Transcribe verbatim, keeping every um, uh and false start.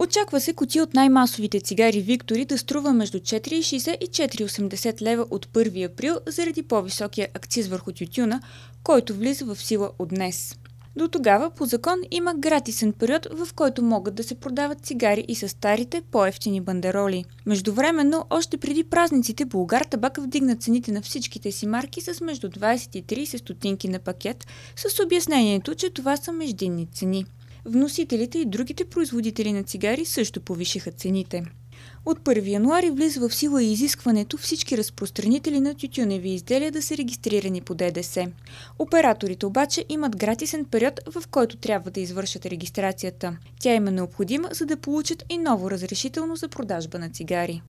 Очаква се кутия от най-масовите цигари Виктори да струва между четири цяло и шейсет и четири цяло и осемдесет лева от първи април заради по-високия акциз върху тютюна, който влиза в сила от днес. До тогава по закон има гратисен период, в който могат да се продават цигари и с старите по-евтини бандероли. Междувременно, още преди празниците, Булгартабак вдигна цените на всичките си марки с между двайсет и трийсет стотинки на пакет, с обяснението, че това са междинни цени. Вносителите и другите производители на цигари също повишиха цените. От първи януари влиза в сила и изискването всички разпространители на тютюневи изделия да са регистрирани по ДДС. Операторите обаче имат гратисен период, в който трябва да извършат регистрацията. Тя им е необходима, за да получат и ново разрешително за продажба на цигари.